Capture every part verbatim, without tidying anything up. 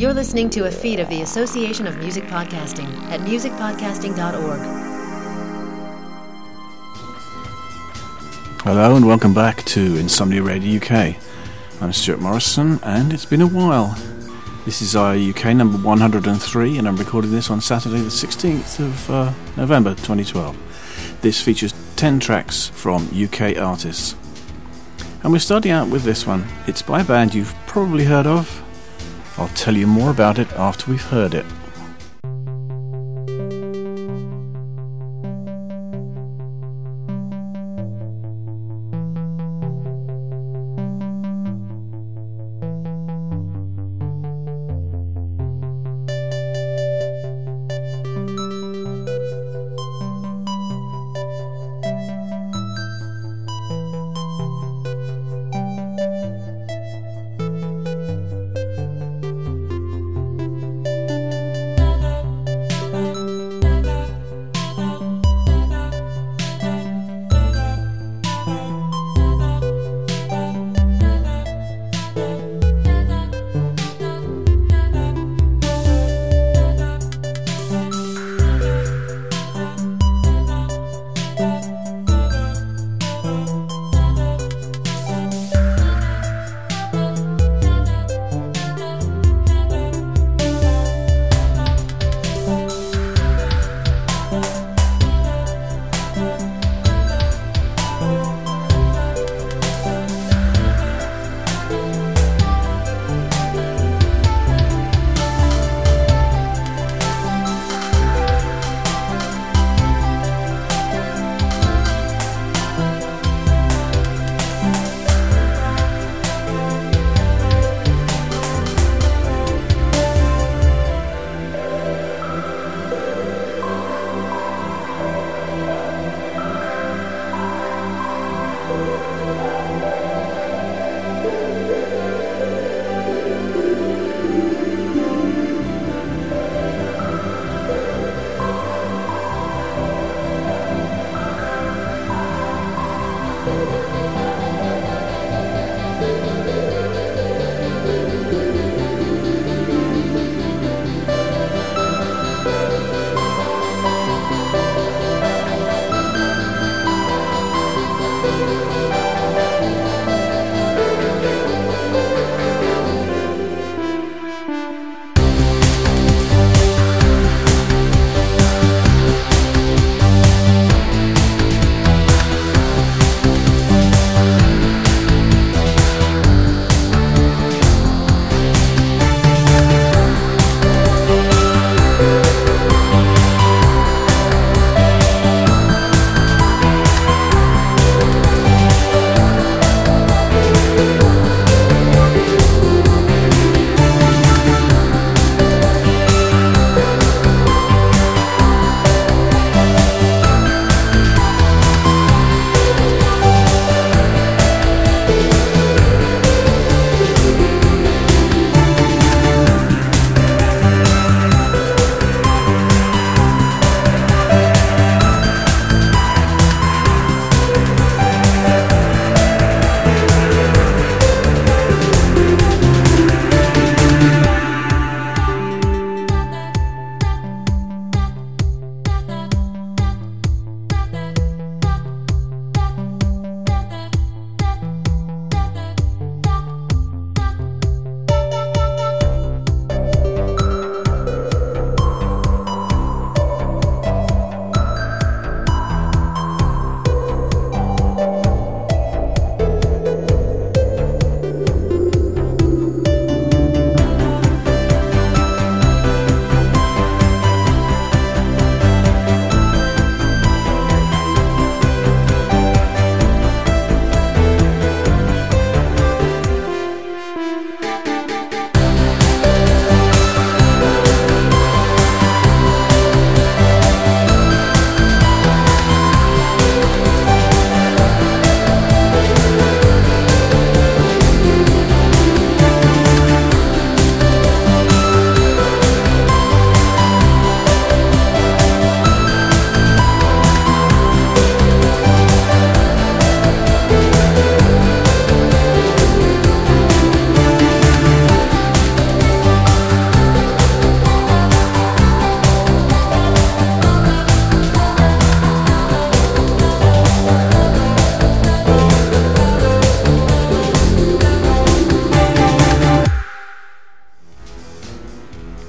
You're listening to a feed of the Association of Music Podcasting at music podcasting dot org. Hello and welcome back to Insomnia Radio U K. I'm Stuart Morrison and it's been a while. This is our U K number one hundred three and I'm recording this on Saturday the sixteenth of uh, November twenty twelve. This features ten tracks from U K artists. And we're starting out with this one. It's by a band you've probably heard of. I'll tell you more about it after we've heard it.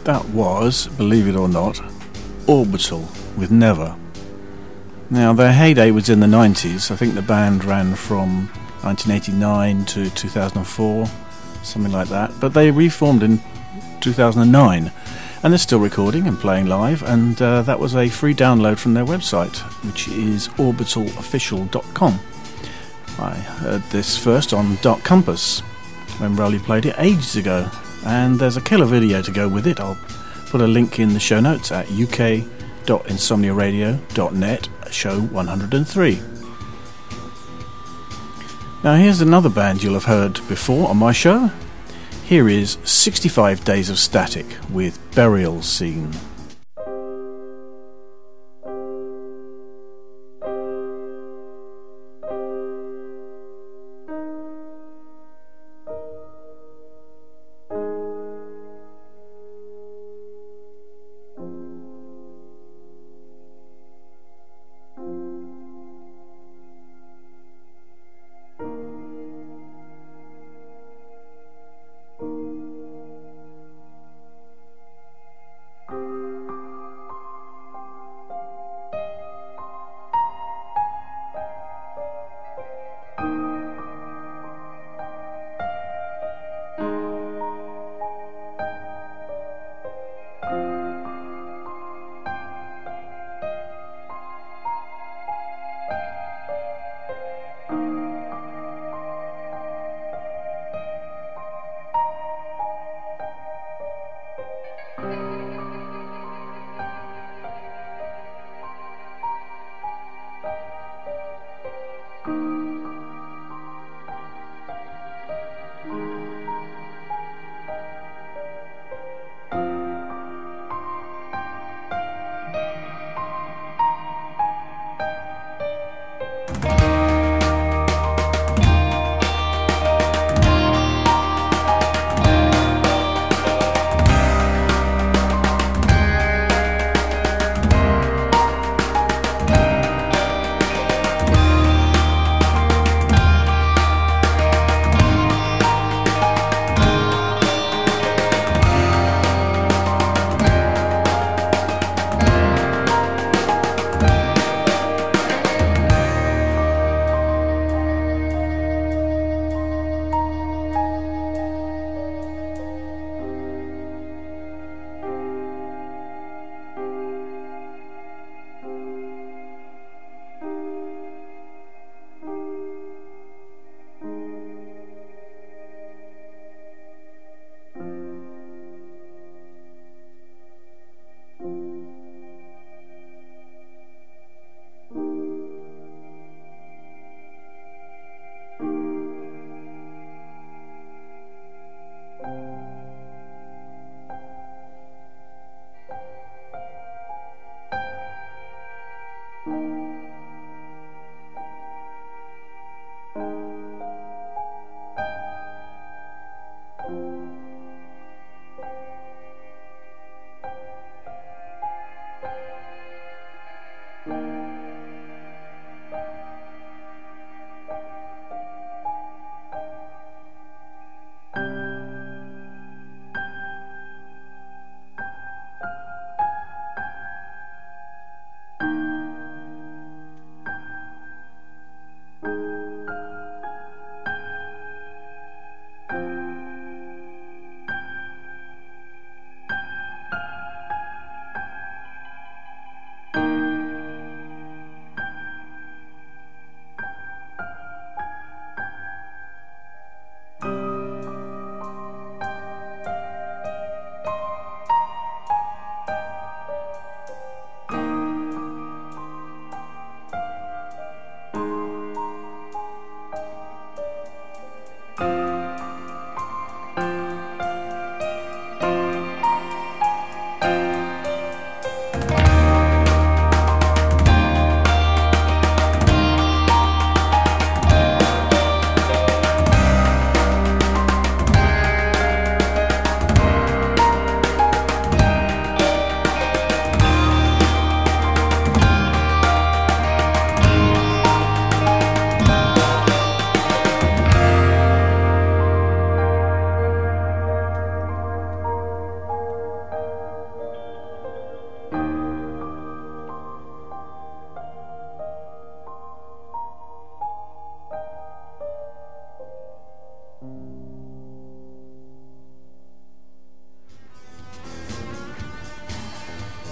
That was, believe it or not, Orbital with Never. Now, their heyday was in the nineties. I think the band ran from nineteen eighty-nine to two thousand four, something like that. But they reformed in two thousand nine, and they're still recording and playing live, and uh, that was a free download from their website, which is orbital official dot com. I heard this first on Dark Compass when Rowley played it ages ago, and there's a killer video to go with it. I'll put a link in the show notes at u k dot insomnia radio dot net, show one hundred three. Now here's another band you'll have heard before on my show. Here is sixty-five Days of Static with Burial Scene. Thank you.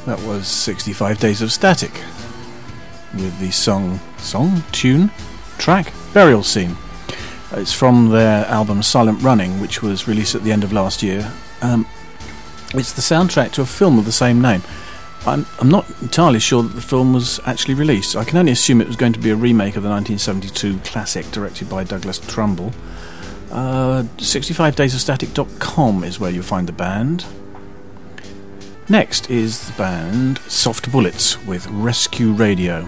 That was sixty-five Days of Static with the song, song, tune, track, Burial Scene. It's from their album Silent Running, which was released at the end of last year. Um, it's the soundtrack to a film of the same name. I'm, I'm not entirely sure that the film was actually released. I can only assume it was going to be a remake of the nineteen seventy-two classic directed by Douglas Trumbull. Uh, sixty-five days of static dot com is where you'll find the band. Next is the band Soft Bullets with Rescue Radio.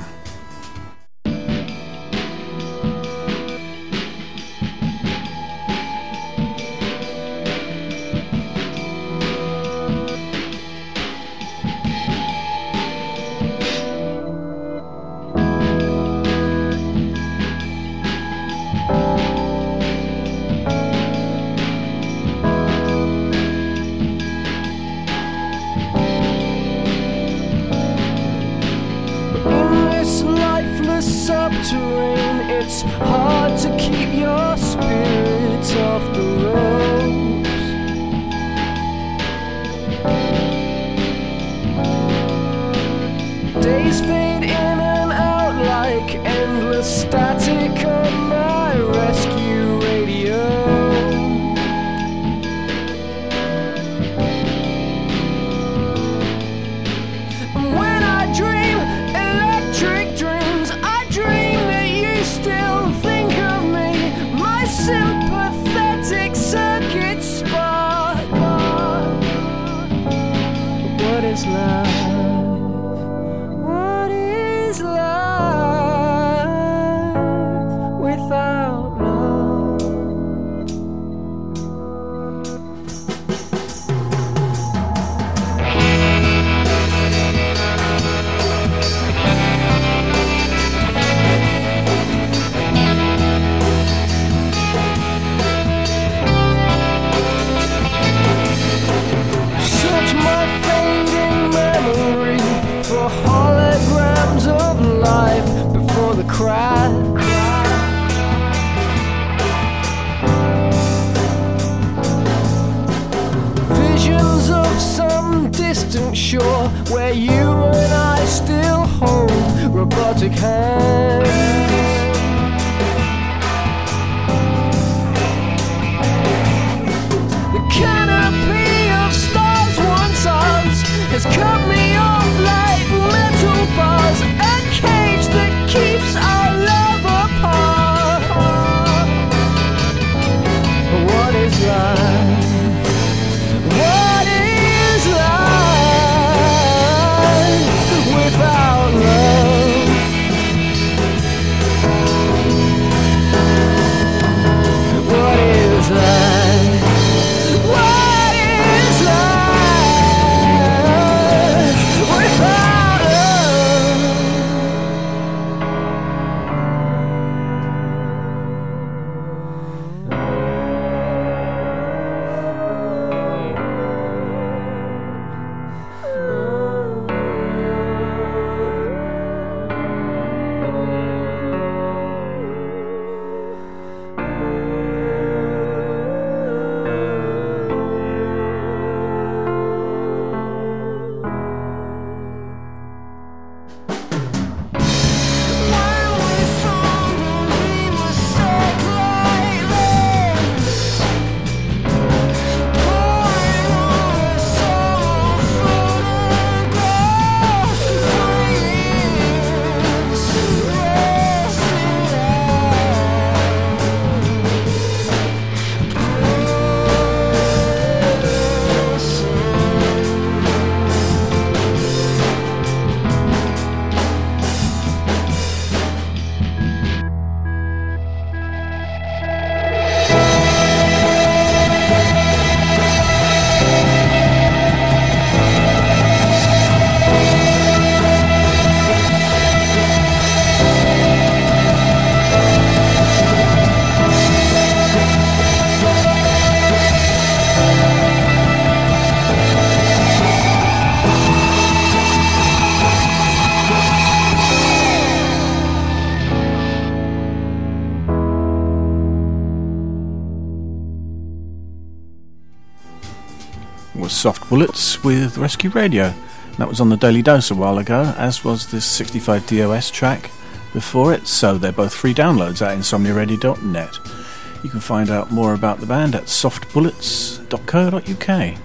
Was Soft Bullets with Rescue Radio. That was on the Daily Dose a while ago, as was this sixty-five D O S track before it, so they're both free downloads at insomnia radio dot net. You can find out more about the band at soft bullets dot co dot uk.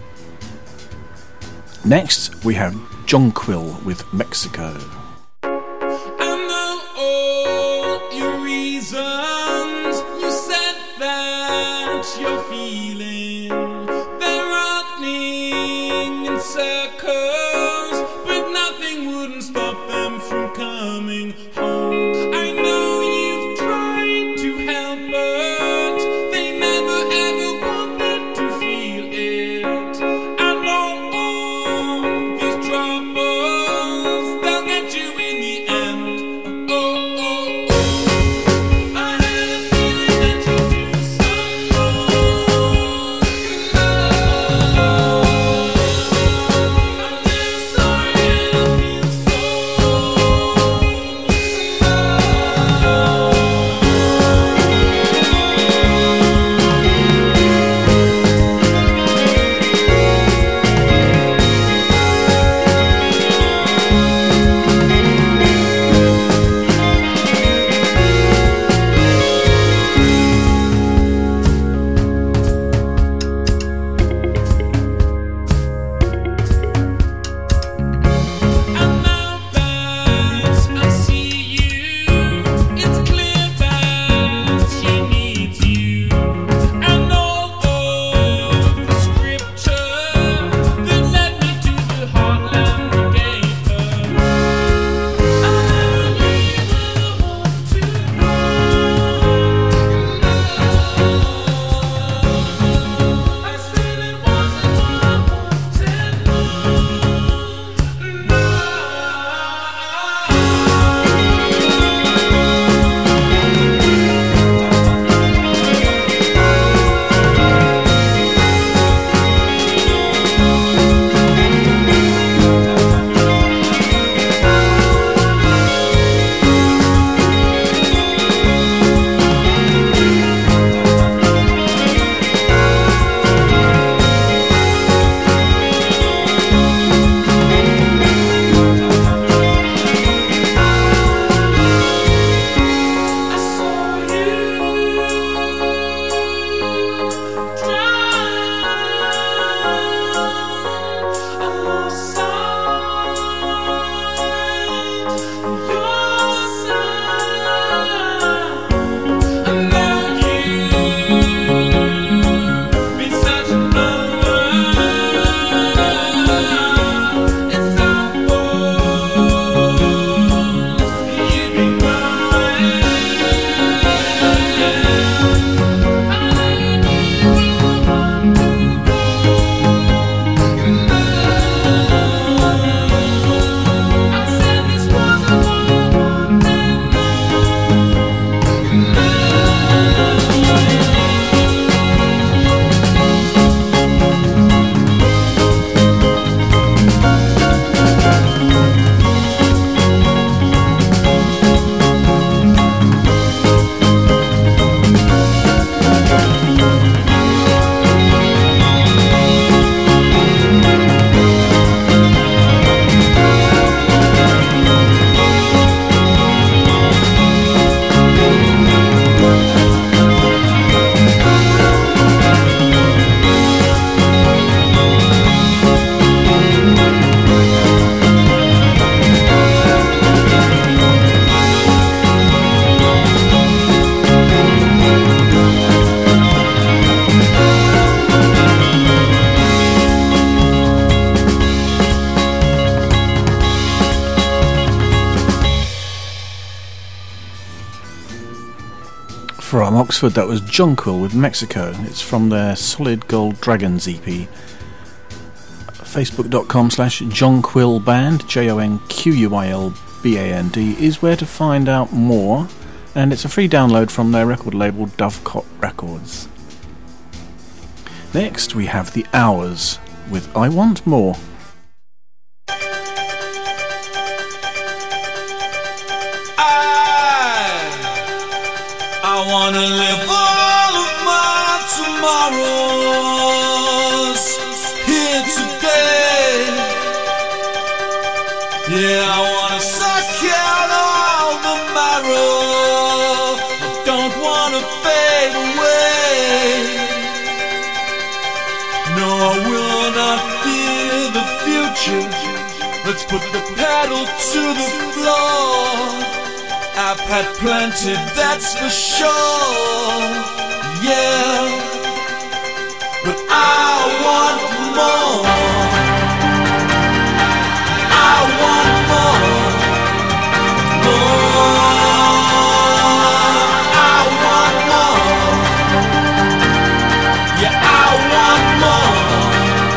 Next, we have Jonquil with Mexico. I know all your reasons. You said that you're feeling they're running in circles, but nothing wouldn't stop them from coming home. I know you've tried to help, but they never ever wanted to feel it. I know all these troubles, they'll get you in the end. Oh, oh, oh. I had a feeling that you'd do some wrong. I'm really sorry and I feel so And now that I see you, it's clear that she needs you. And all of the scripture that led me to the heartland gave her. I really want to know. I said it wasn't what I wanted. No. I saw you down. I lost sight of your side. And now you've been such a lover. It's our fault. You've been crying. I knew you were one to go. I said this wasn't what I wanted. From Oxford, that was Jonquil with Mexico. It's from their Solid Gold Dragons E P. Facebook.com slash Jonquil Band, J O N Q U I L B A N D, is where to find out more, and it's a free download from their record label Dovecot Records. Next, we have The Hours with I Want More. I wanna live all of my tomorrows here today. will not fear the future. Let's put the pedal to the floor. I've had plenty, that's for sure. Yeah, but I want more. I want more. More. I want more. Yeah, I want more.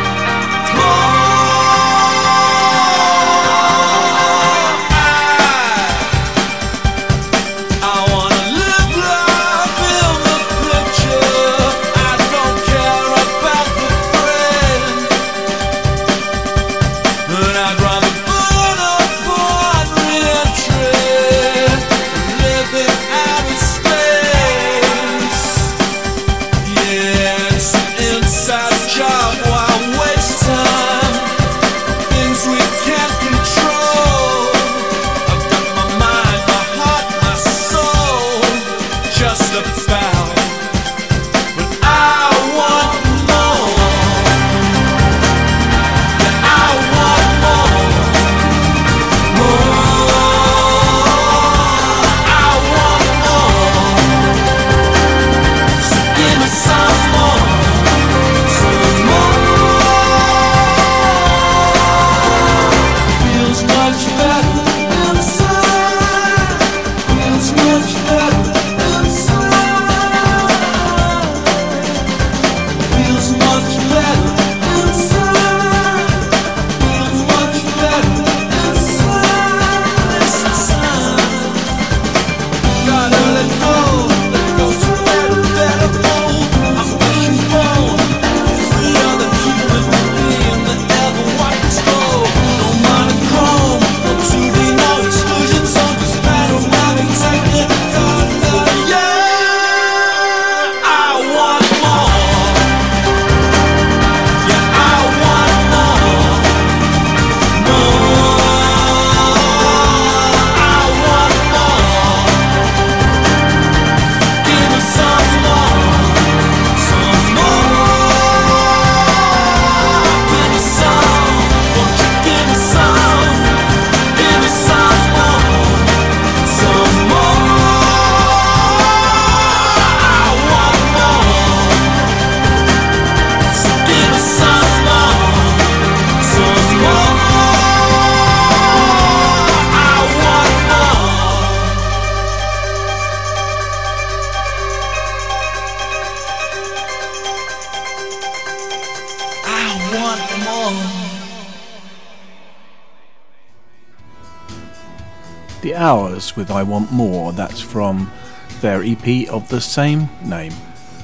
The Hours with I Want More, that's from their E P of the same name.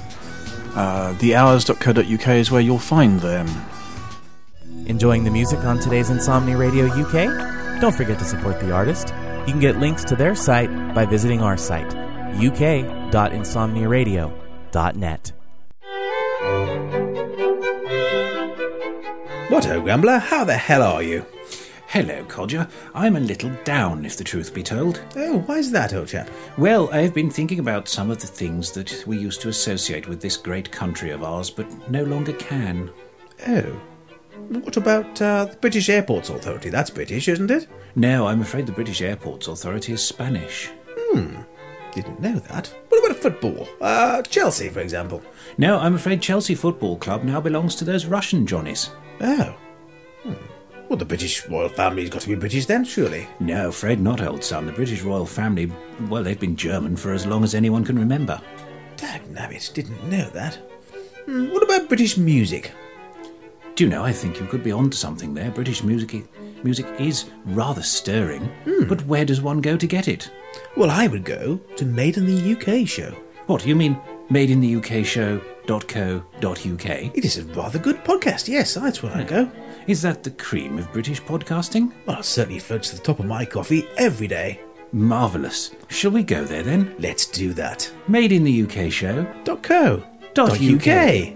Uh, the hours dot co dot uk is where you'll find them. Enjoying the music on today's Insomnia Radio U K? Don't forget to support the artist. You can get links to their site by visiting our site, u k dot insomnia radio dot net. What ho, Grumbler, how the hell are you? Hello, Codger. I'm a little down, if the truth be told. Oh, why's that, old chap? Well, I've been thinking about some of the things that we used to associate with this great country of ours, but no longer can. Oh. What about uh, the British Airports Authority? That's British, isn't it? No, I'm afraid the British Airports Authority is Spanish. Hmm. Didn't know that. What about football? Uh, Chelsea, for example. No, I'm afraid Chelsea Football Club now belongs to those Russian Johnnies. Oh. Hmm. Well, the British royal family's got to be British then, surely. No, afraid not, old son. The British royal family, well, they've been German for as long as anyone can remember. Dagnabbit, didn't know that. Hmm, what about British music? Do you know, I think you could be onto something there. British music music is rather stirring, hmm. but where does one go to get it? Well, I would go to Made in the U K show. What, you mean made in the U K show dot co dot uk? It is a rather good podcast, yes, that's where I go. Is that the cream of British podcasting? Well, it certainly floats to the top of my coffee every day. Marvellous. Shall we go there then? Let's do that. Made in the U K show dot co dot uk.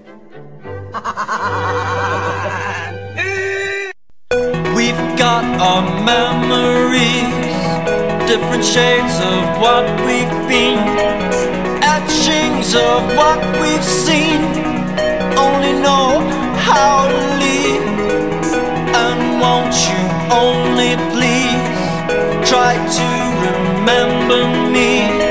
We've got our memories, different shades of what we've been, etchings of what we've seen. Only know how how to leave. And won't you only please try to remember me?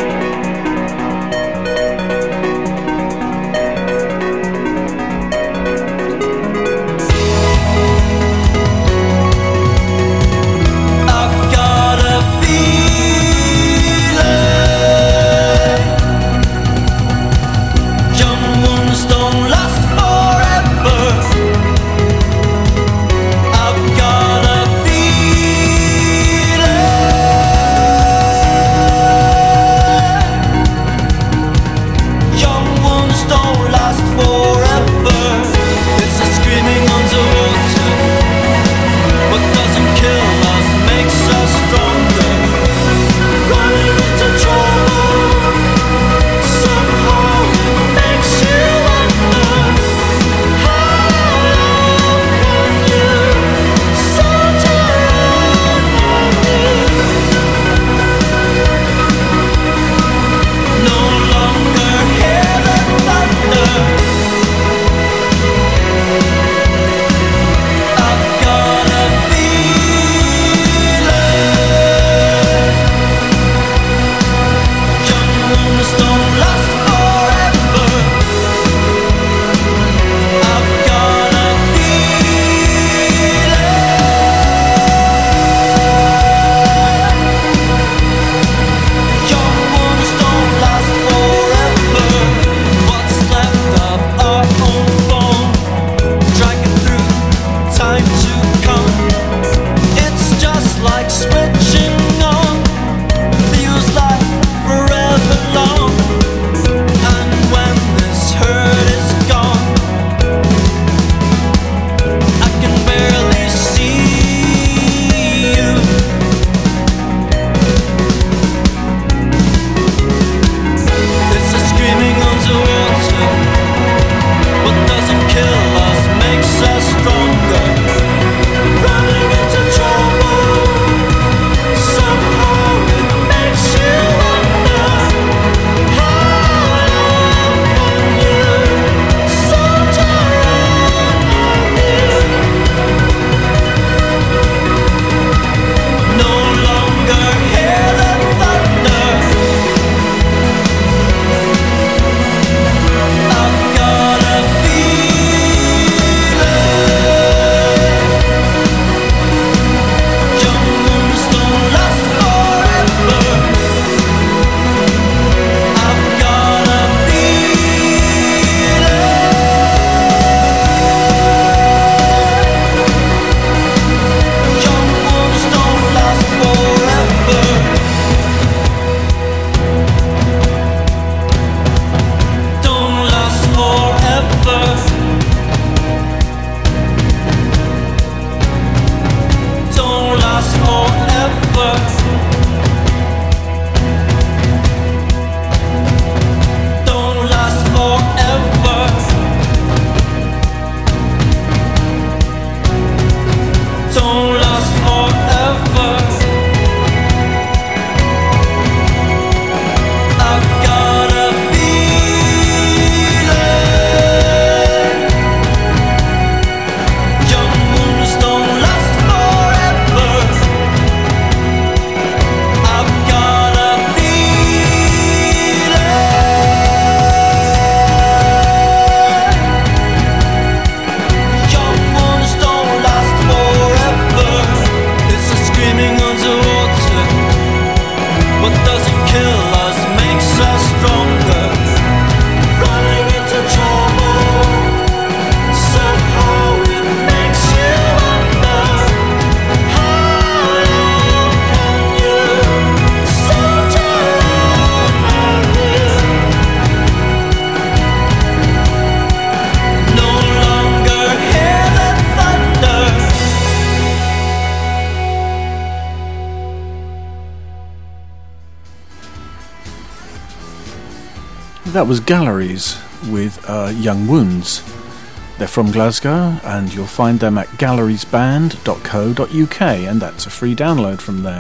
That was Galleries with uh, Young Wounds. They're from Glasgow, and you'll find them at galleries band dot co dot uk, and that's a free download from there.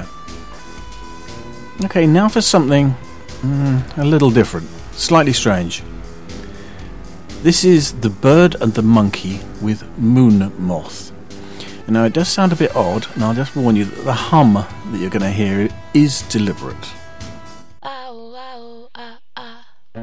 Okay, now for something mm, a little different, slightly strange. This is The Bird and the Monkey with Moon Moth. And now it does sound a bit odd, and I'll just warn you that the hum that you're going to hear is deliberate. Ow, ow, ah, ah.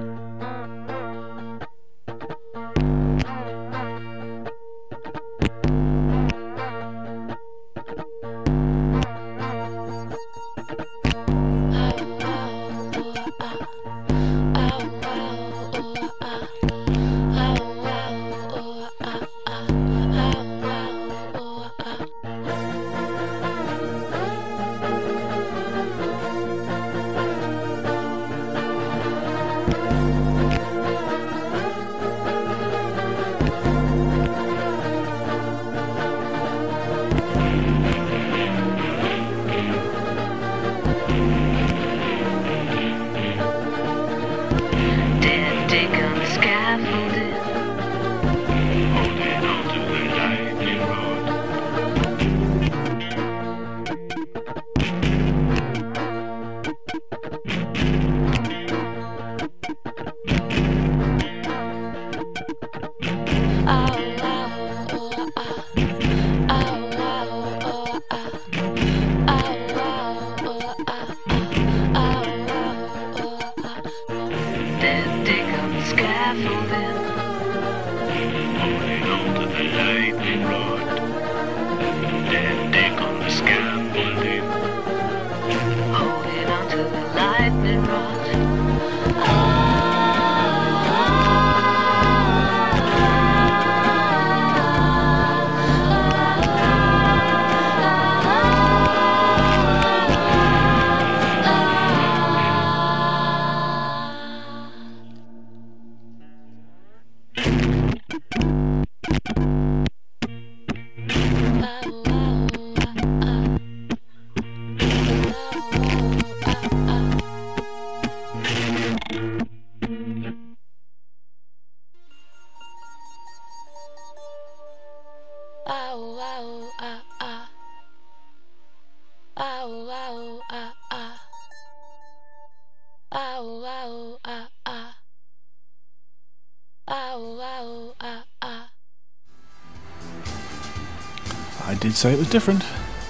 I did say it was different.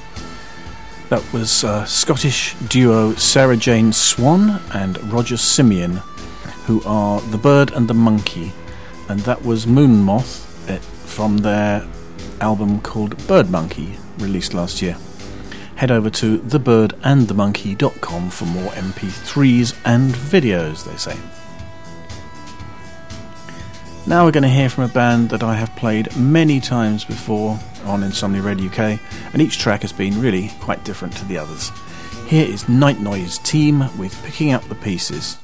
That was uh, Scottish duo Sarah Jane Swan and Roger Simeon, who are The Bird and the Monkey, and that was Moon Moth uh, from their album called Bird Monkey, released last year. Head over to the bird and the monkey dot com for more M P threes and videos, they say. Now we're going to hear from a band that I have played many times before on Insomnia Radio U K, and each track has been really quite different to the others. Here is Night Noise Team with Picking Up the Pieces.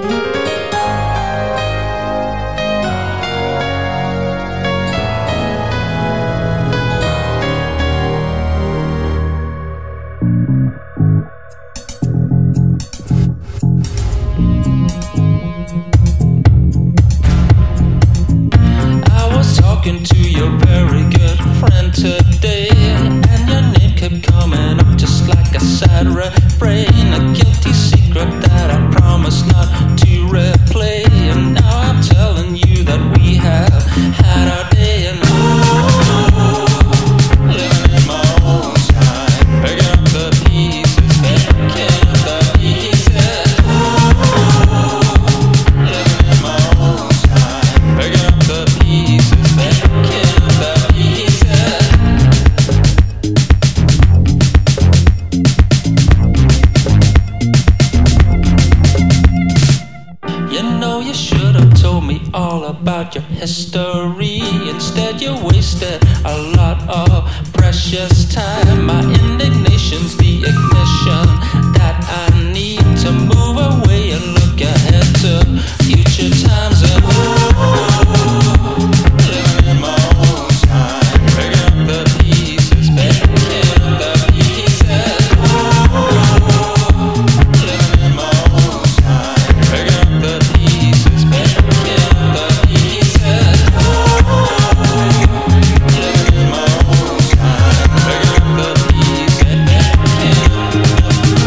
To your very good friend today, and your name kept coming up just like a sad refrain, a guilty secret that I promised not to replay. And now I'm telling you that we have had our day, and oh, living in my own time, picking up the pieces, picking up the pieces. Oh, living in my own time, picking up the pieces. All about your history. Instead you wasted a lot of precious time. My indignation's the ignition that I need to move away and look ahead to future times. And oh, living in my own time, picking up the pieces, picking up the pieces. Oh, living in my own time, picking up the pieces, picking living in my own time, picking up the pieces.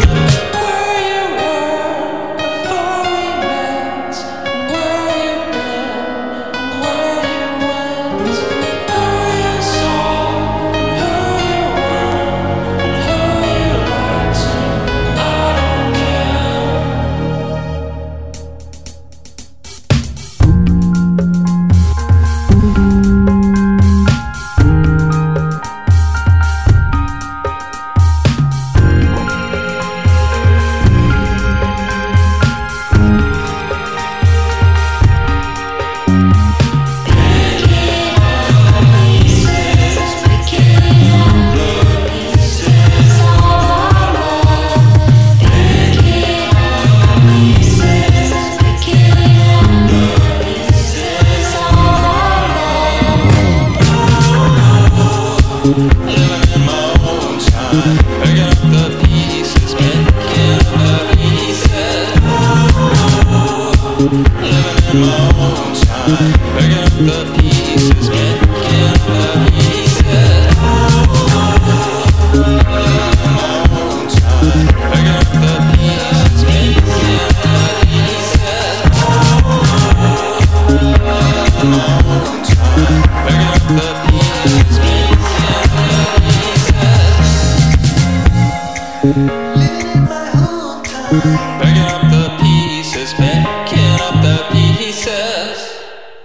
Picking up the pieces, picking up the pieces.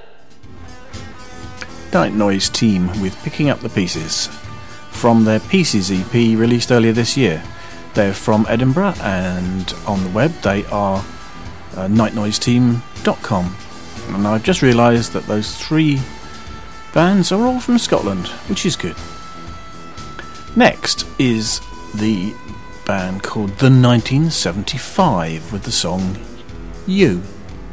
Night Noise Team with Picking Up the Pieces from their Pieces E P released earlier this year. They're from Edinburgh, and on the web they are uh, night noise team dot com. And I've just realised that those three bands are all from Scotland, which is good. Next is the band called The nineteen seventy-five with the song You.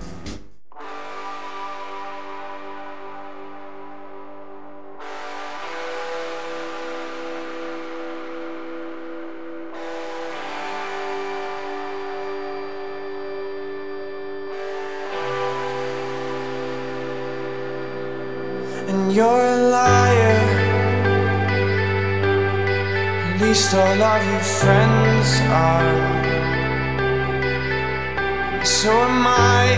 And you're a liar. At least all of your friends are. And so am I.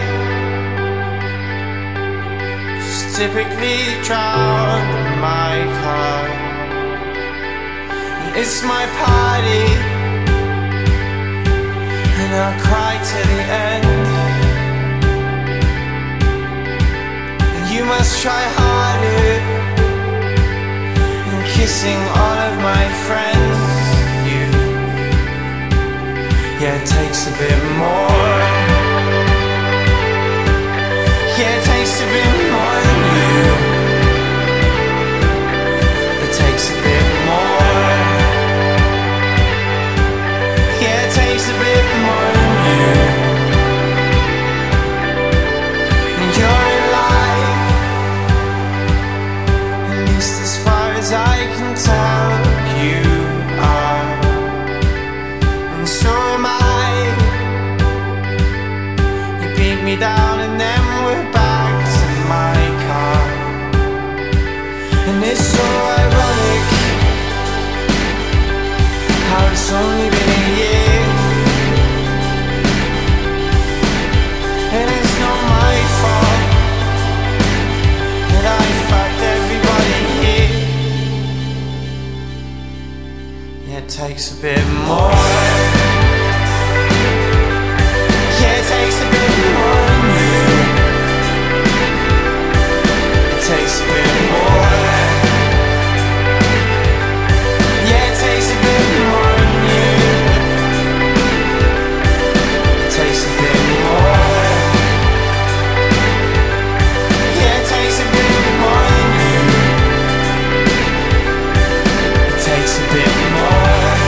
Just typically drowned in my car. And it's my party, and I'll cry till the end. You must try harder in kissing all of my friends. You, yeah, it takes a bit more. Yeah, it takes a bit more than you. It takes a bit more. Yeah, it takes a bit more than you. And you're I can tell you are, and so am I. You beat me down and then we're back to my car. And it's so ironic how it's only been a year, and it's not my fault that I fucked everybody here. It takes a bit more. Yeah, it takes a bit more than you. It takes a bit more. Yeah, it takes a bit more than you. It takes a bit more. Yeah, it takes a bit more than you. It takes a bit more.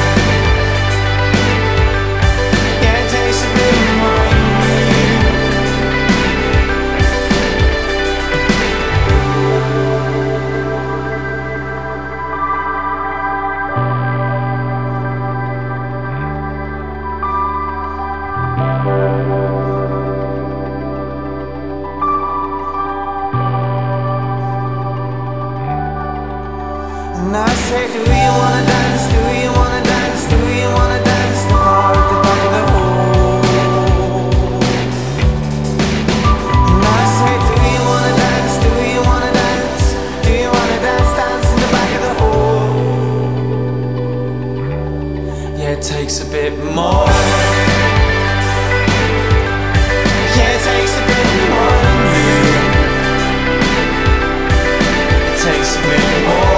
And I say, do you wanna dance? Do you wanna dance? Do you wanna dance? The bar at the back of the hall. And I say, do you wanna dance? Do you wanna dance? Do you wanna dance? Dance in the back of the hall. Yeah, it takes a bit more. Yeah, it takes a bit more than you. It takes a bit more.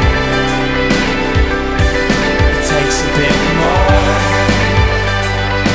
It takes a bit more.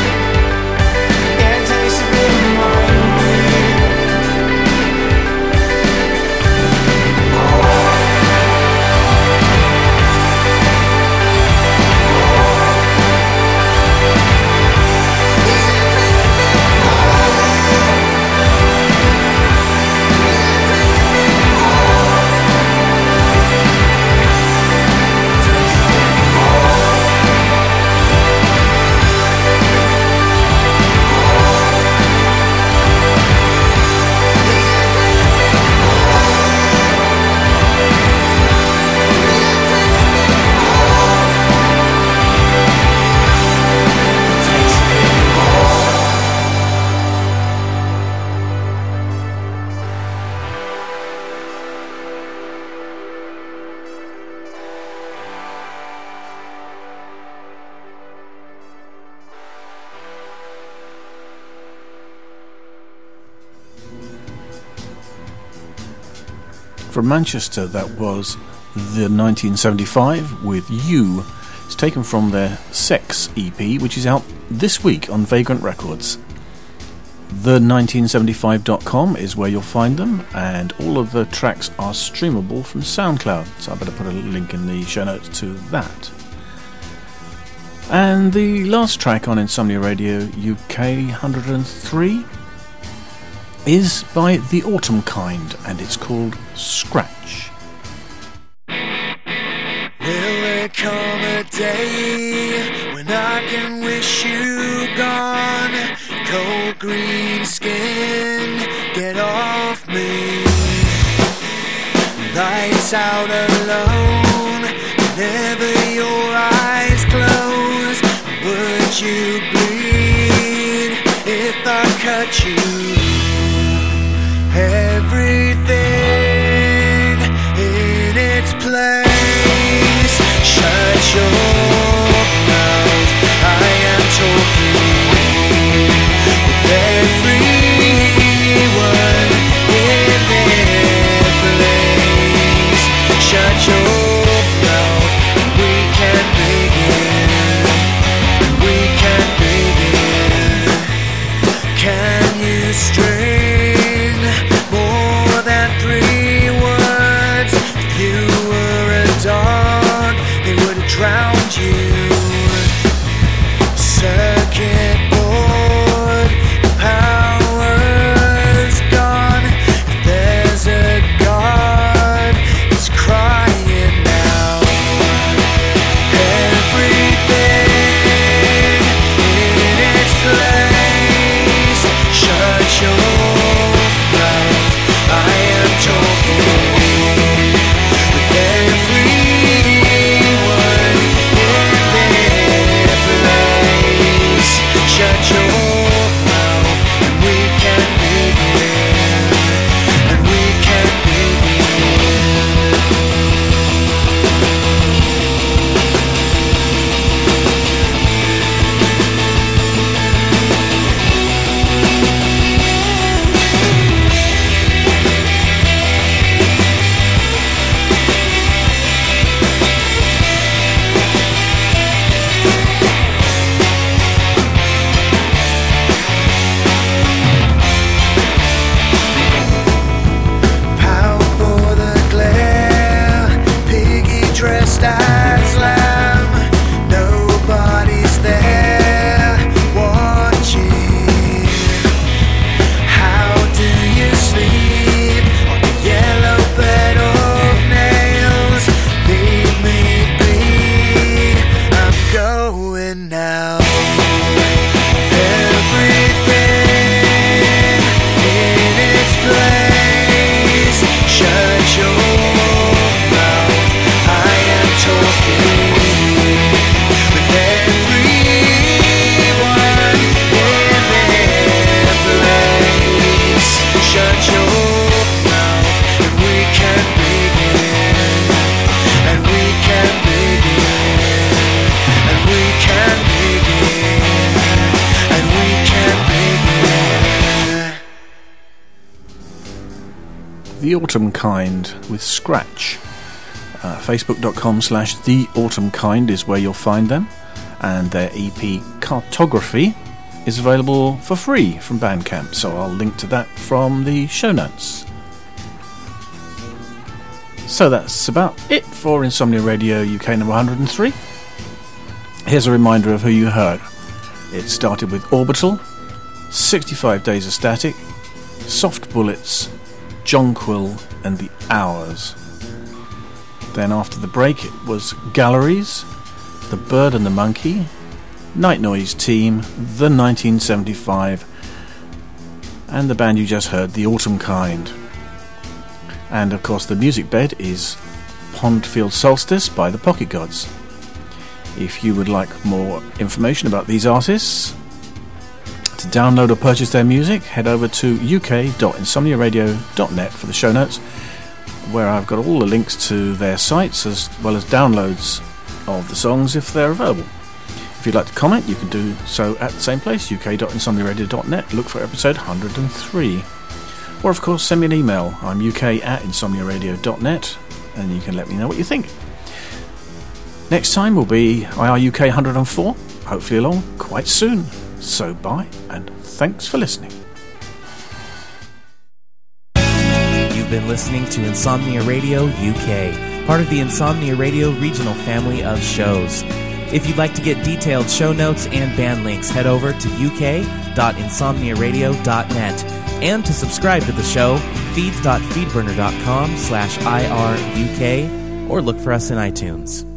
From Manchester, that was the nineteen seventy-five with You. It's taken from their Sex E P, which is out this week on Vagrant Records. the nineteen seventy-five dot com is where you'll find them, and all of the tracks are streamable from SoundCloud, so I better put a link in the show notes to that. And the last track on Insomnia Radio U K one hundred three is by The Autumn Kind, and it's called Scratch. Will there come a day when I can wish you gone? Cold green skin, get off me. Lights out alone, whenever your eyes close. Would you bleed if I cut you? Everything in its place. Shut your mouth, I am talking with everyone in their place. Shut your mouth, we can begin, we can begin. Can you string more than three words? If you were a dog, they would have drowned you. Circuit board, power's gone. If there's a God, he's crying now. Everything in its place. Shut your mouth, I am talking with everyone in their place. Shut your mouth, and we can begin, and we can begin. Pow for the glare, piggy dressed as lamb. Nobody's there watching. How do you sleep on a yellow bed of nails? Leave me be, I'm going now. Everything in its place. Shut your mouth, I am talking with everyone in their place. Shut your mouth, and we can begin, and we can begin, and we can begin, and we can begin. The Autumn Kind with Scratch. Uh, Facebook.com slash The Autumn Kind is where you'll find them, and their E P Cartography is available for free from Bandcamp, so I'll link to that from the show notes. So that's about it for Insomnia Radio U K number one hundred three. Here's a reminder of who you heard. It started with Orbital, sixty-five Days of Static, Soft Bullets, Jonquil and The Hours. Then after the break it was Galleries, The Bird and the Monkey, Night Noise Team, The nineteen seventy-five, and the band you just heard, The Autumn Kind. And of course the music bed is Pondfield Solstice by the Pocket Gods. If you would like more information about these artists, to download or purchase their music, head over to u k dot insomnia radio dot net for the show notes, where I've got all the links to their sites as well as downloads of the songs if they're available. If you'd like to comment, you can do so at the same place, u k dot insomnia radio dot net. Look for episode one hundred three. Or, of course, send me an email. I'm uk at insomnia radio dot net, and you can let me know what you think. Next time will be I R U K one oh four, hopefully along quite soon. So bye, and thanks for listening. You've been listening to Insomnia Radio U K, part of the Insomnia Radio regional family of shows. If you'd like to get detailed show notes and band links, head over to u k dot insomnia radio dot net. And to subscribe to the show, feeds dot feedburner dot com slash I R U K, or look for us in iTunes.